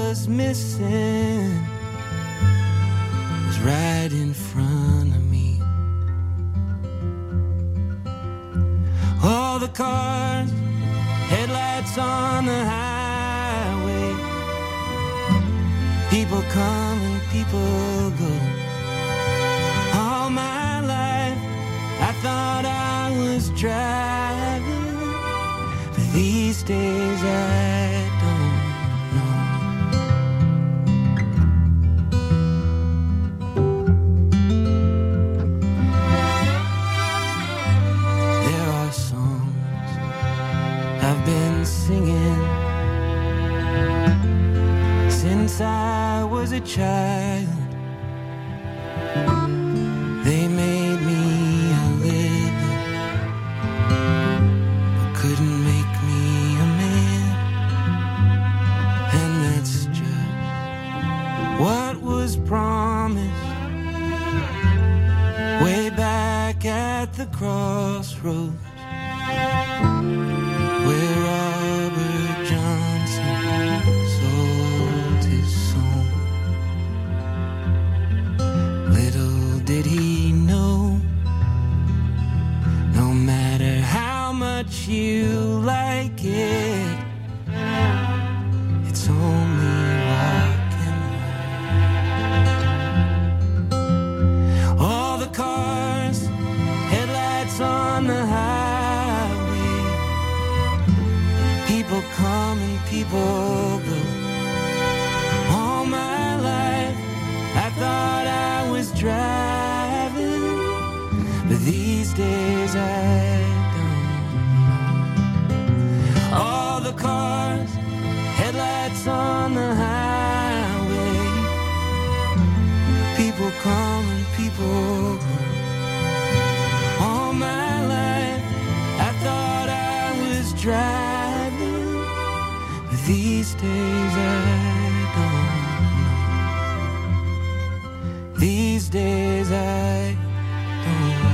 was missing was right in front of me. All the cars, headlights on the highway, people come and people go. All my life I thought I was driving, but these days I don't know. There are songs I've been singing since I was a child. They made me a living, but couldn't make me a man. And that's just what was promised way back at the crossroads, where Robert Johnson sold his soul. Little did he know, no matter how much you like it, it's only rock and roll. All the cars, headlights on the highway, people come and people go. All my life I thought I was driving, but these days I don't know. All the cars, headlights on the highway, people come and people go. All my life I thought I was driving, but these days I don't know. These days I don't know.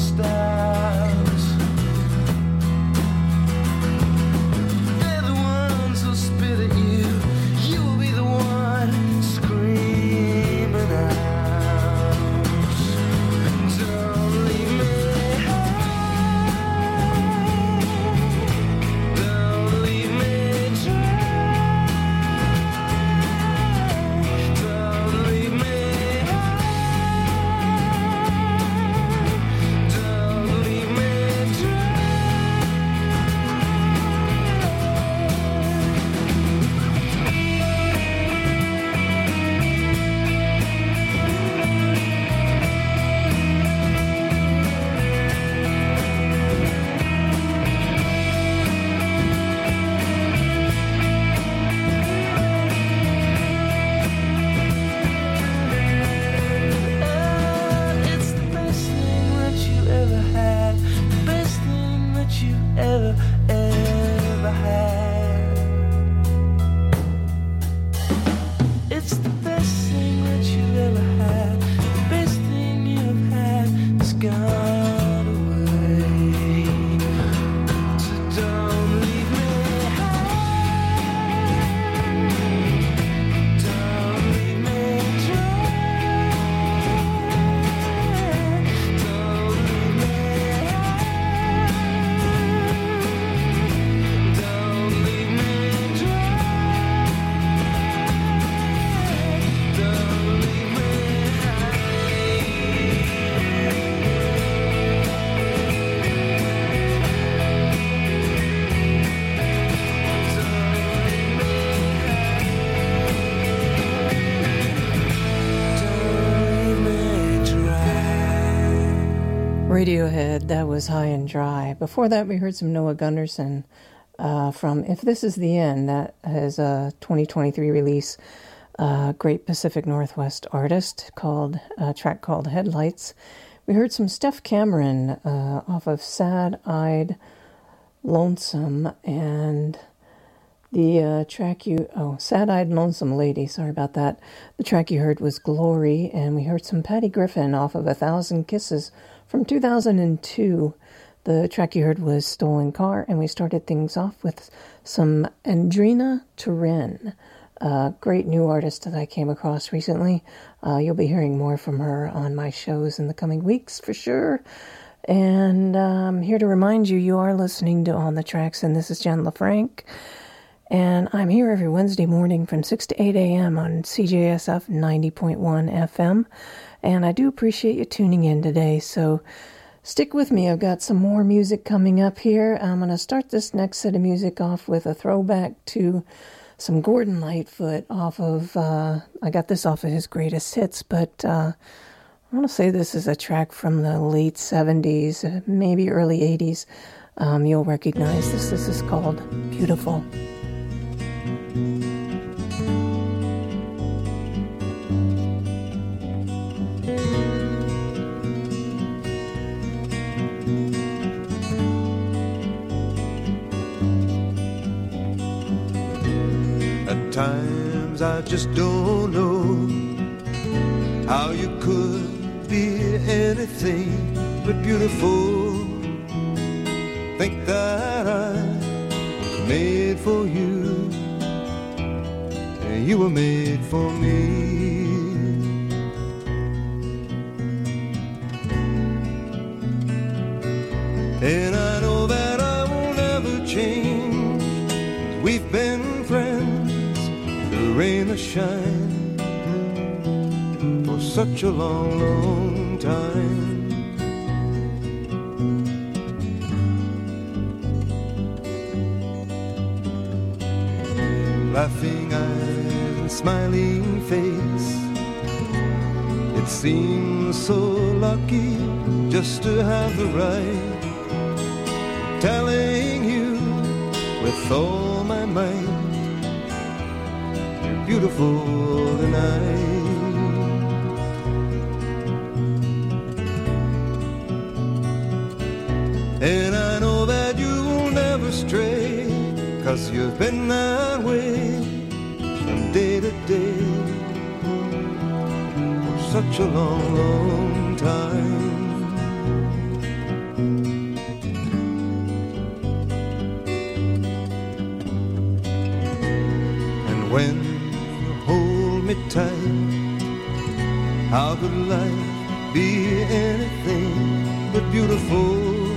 They're the ones you ever had. It's the best thing that you ever had. The best thing you've had is gone away. So don't leave me high. Don't leave me dry. Don't leave me high. Don't leave me dry. Don't leave me Radiohead, that was High and Dry. Before that, we heard some Noah Gunderson from If This Is the End. That is a 2023 release. Great Pacific Northwest artist, a track called Headlights. We heard some Steph Cameron off of Sad-Eyed Lonesome, and the track Sad-Eyed Lonesome Lady, sorry about that. The track you heard was Glory, and we heard some Patty Griffin off of 1,000 Kisses from 2002. The track you heard was Stolen Car, and we started things off with some Andrina Turin, a great new artist that I came across recently. You'll be hearing more from her on my shows in the coming weeks for sure. And I'm here to remind you, you are listening to On the Tracks, and this is Jen LaFranc. And I'm here every Wednesday morning from 6 to 8 a.m. on CJSF 90.1 FM. And I do appreciate you tuning in today, so stick with me. I've got some more music coming up here. I'm going to start this next set of music off with a throwback to some Gordon Lightfoot off of, I got this off of his greatest hits, but I want to say this is a track from the late 70s, maybe early 80s. You'll recognize this. This is called Beautiful. At times I just don't know how you could be anything but beautiful. Think that I was made for you, and you were made for me. And I know that I will never change. We've been friends through rain or shine for such a long, long time. Laughing eyes and smiling face, it seems so lucky just to have the right telling you with all my might, you're beautiful tonight. And I know that you will never stray, 'cause you've been that way from day to day for such a long, long time. When you hold me tight, how could life be anything but beautiful?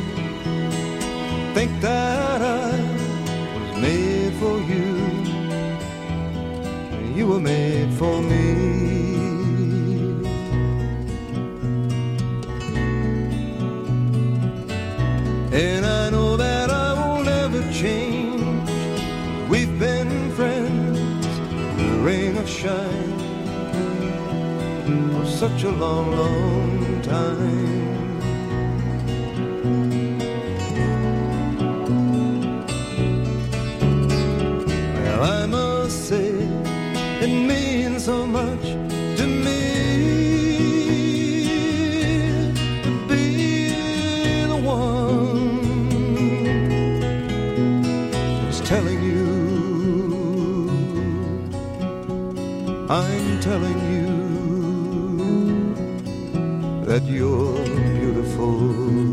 Think that I was made for you, and you were made for me. And I know that I will never change. We've been friends, rain or shine, for such a long, long time. Well, I must say it means so much to me to be the one telling you, I'm telling you that you're beautiful.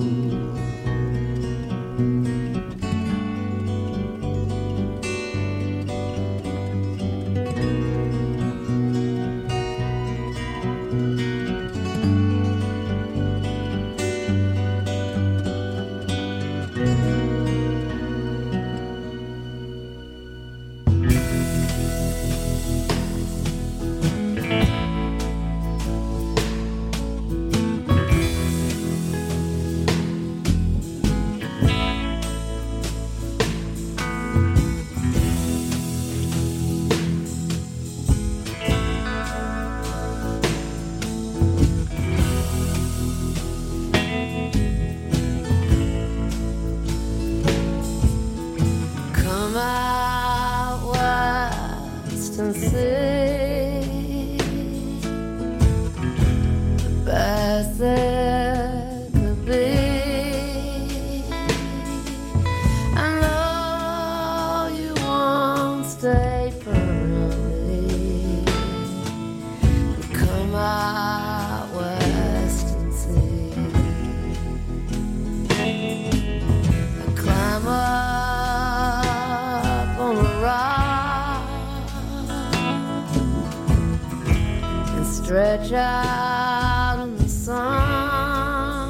Stretch out in the sun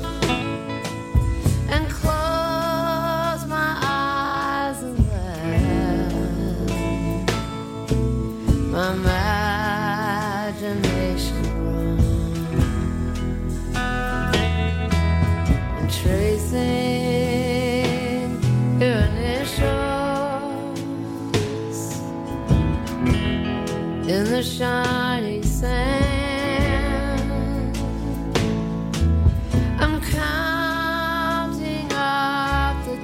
and close my eyes and let my imagination run and tracing your initials in the shiny sand. I'm counting up the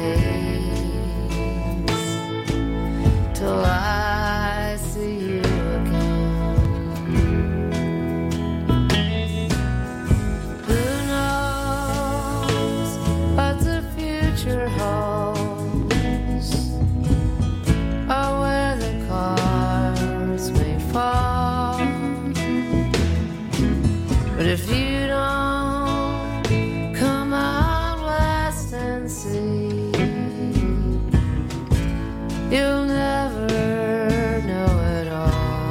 days till I see you again. Who knows what the future holds, or where the cars may fall? But if you don't come out west and see, you'll never know it all.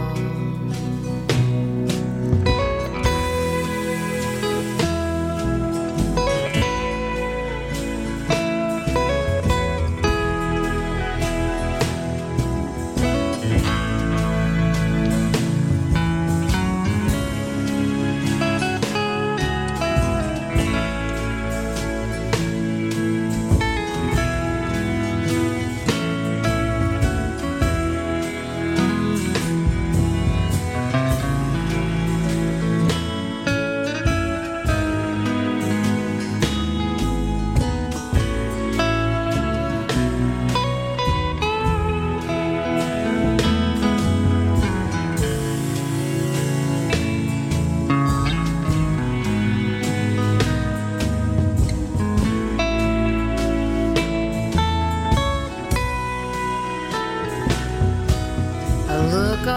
Look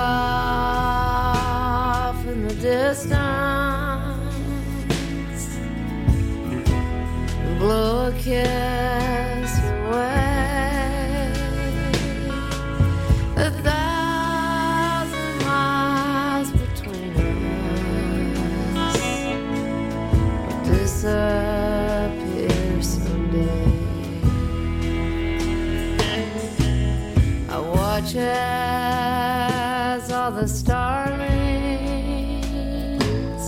off in the distance and blow a kiss away. 1,000 miles between us will disappear someday. I watch as all the starlings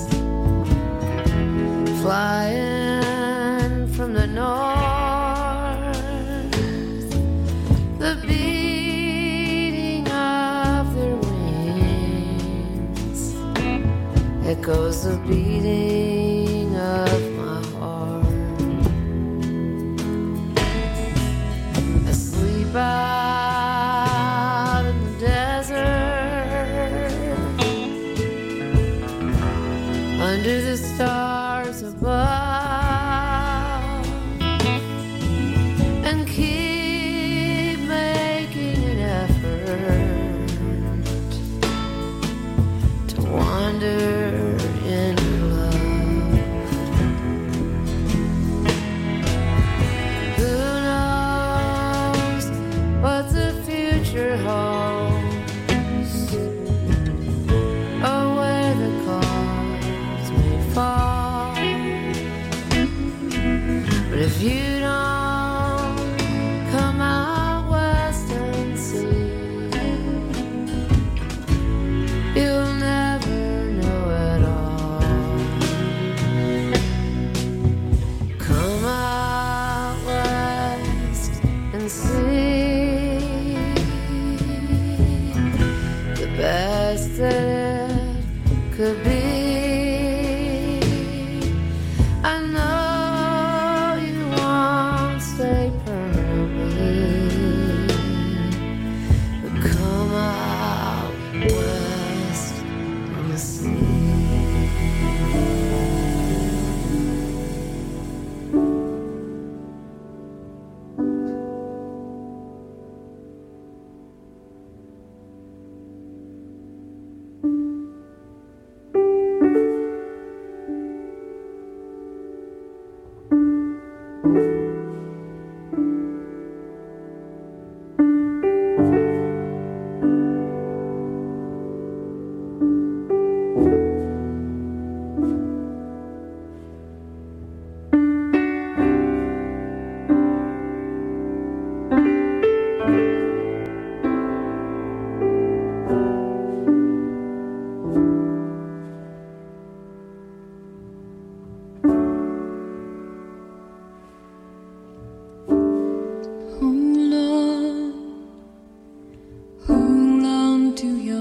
flying from the north, the beating of their wings echoes the beating of my heart. Asleep out in the desert, under the stars above, and keep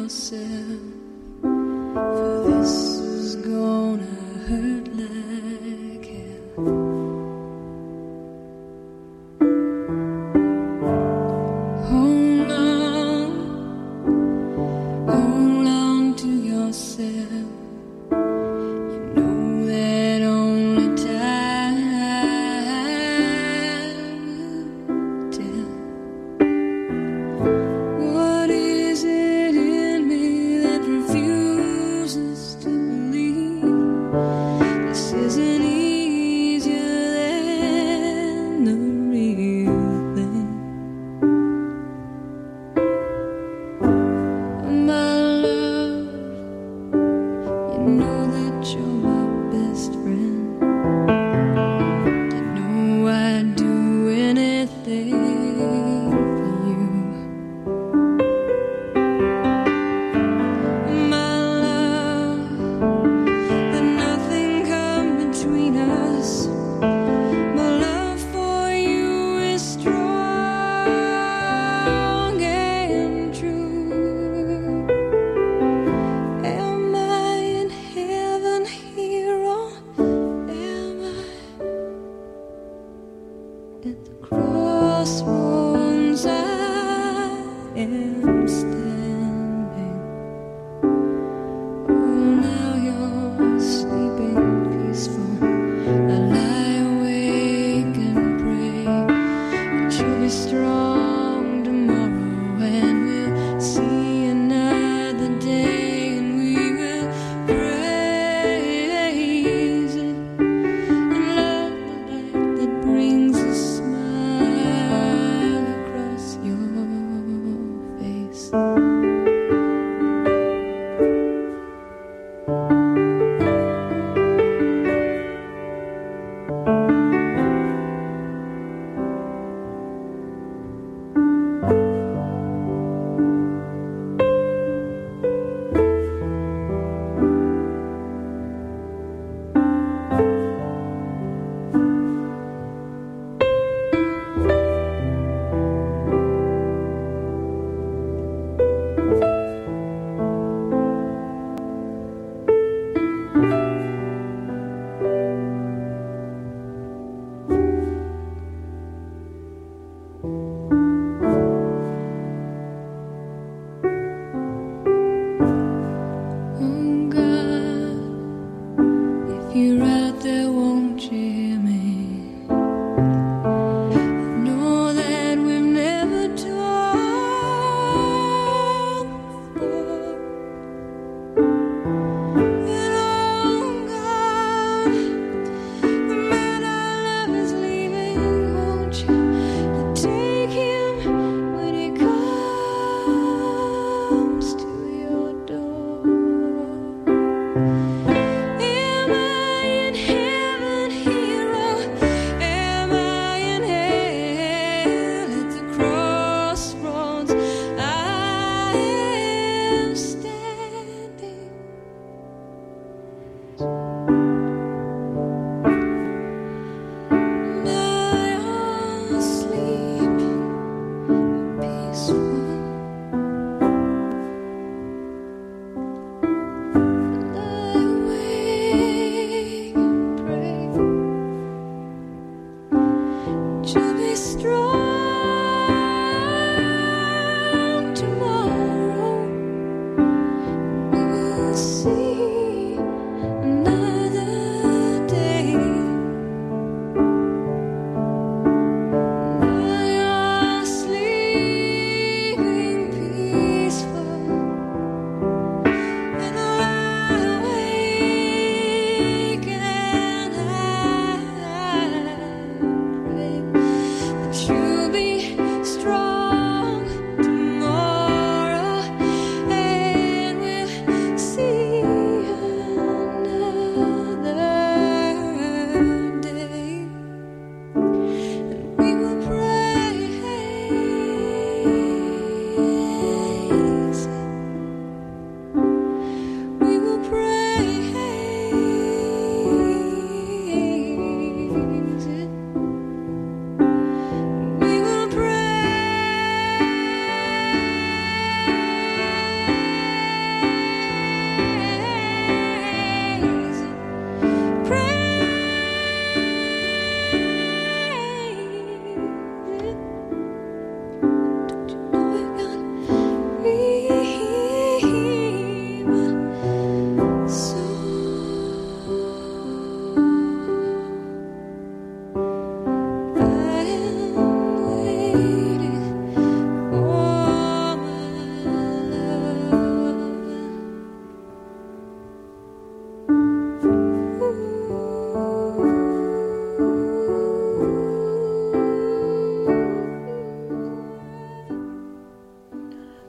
yourself, for this is gonna hurt like hell. Hold on to yourself. You know that only time will tell. What is it in me that refuses to believe this isn't easier than the real thing? My love, you know that you're my best friend. You know I'd do anything for you. My love, let nothing come between us. My love for you is strong and true. Am I in heaven here, or am I at the crossroads? I am standing. Oh, now you're sleeping peaceful. I lie awake and pray that you'll be strong tomorrow, and we'll see another day, and we will praise it and love the light that brings a smile across your face. Oh God, if you're out there, won't you hear me? I know that we've never talked before, but oh God, the man I love is leaving. Won't you take him when he comes to your door? Am I in heaven here, or am I in hell? At the crossroads I am standing. Now you're sleeping peaceful. Lie awake and pray that you'll be strong tomorrow. We'll see another day. Now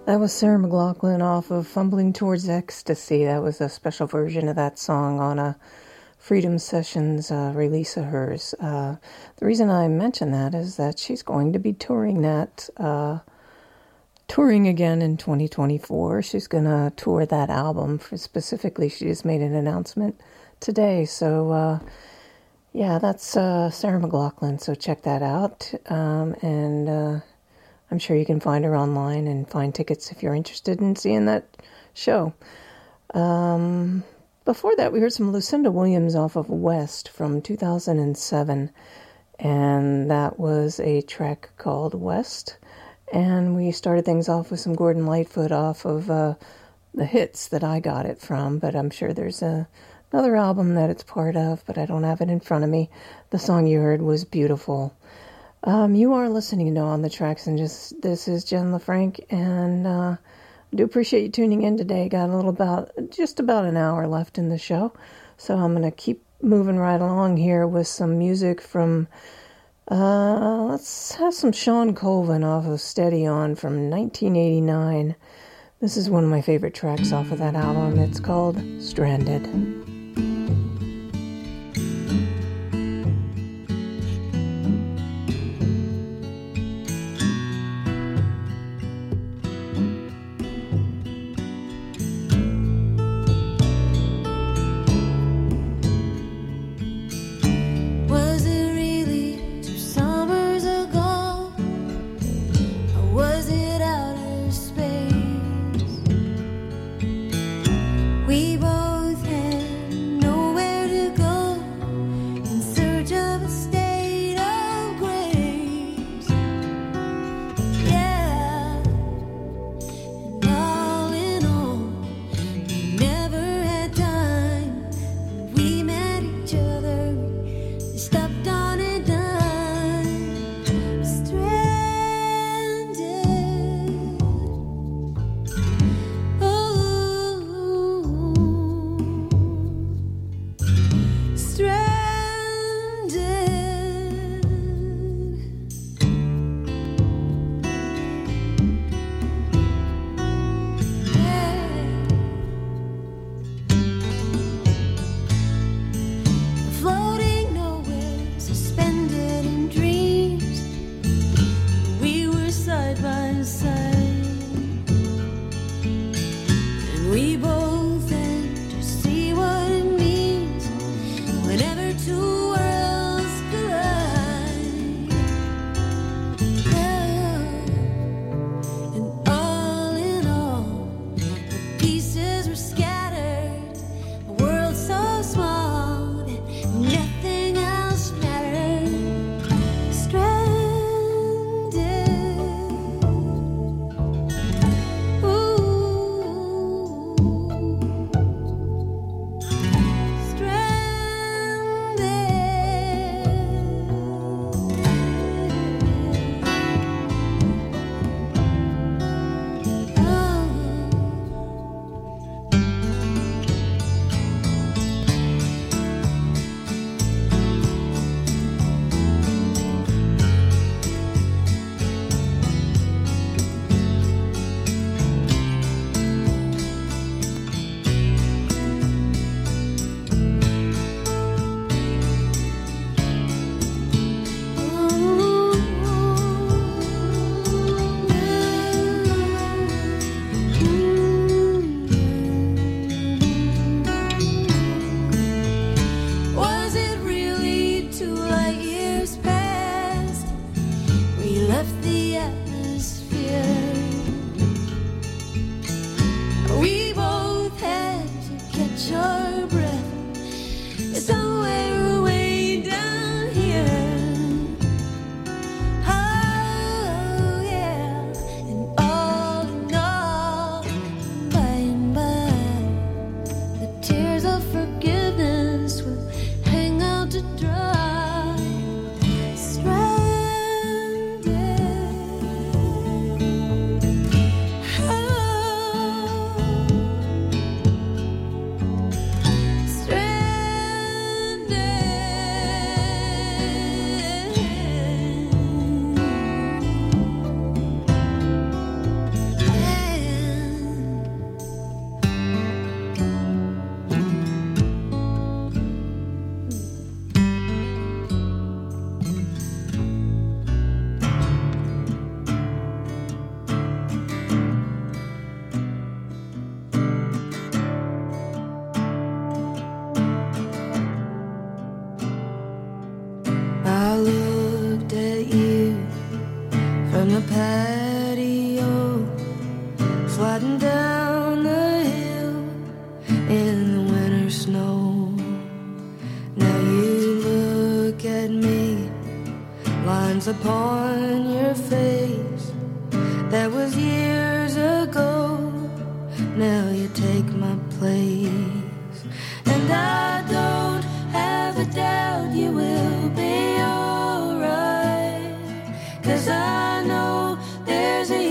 That was Sarah McLachlan off of Fumbling Towards Ecstasy. That was a special version of that song on a Freedom Sessions release of hers. The reason I mention that is that she's going to be touring again in 2024. She's going to tour that album. Specifically, she just made an announcement today. So, yeah, that's Sarah McLachlan, so check that out. And I'm sure you can find her online and find tickets if you're interested in seeing that show. Before that, we heard some Lucinda Williams off of West from 2007, and that was a track called West. And we started things off with some Gordon Lightfoot off of the hits that I got it from, but I'm sure there's another album that it's part of, but I don't have it in front of me. The song you heard was Beautiful. You are listening to On the Tracks, and this is Jen LaFranc, and I do appreciate you tuning in today. Got just about an hour left in the show, so I'm going to keep moving right along here with some music from, let's have some Sean Colvin off of Steady On from 1989. This is one of my favorite tracks off of that album. It's called Stranded. We both had from the patio, sliding down the hill in the winter snow. Now you look at me, lines upon your face, that was years ago. Now you take my place, and I don't have a doubt you will be alright, 'cause I know there's a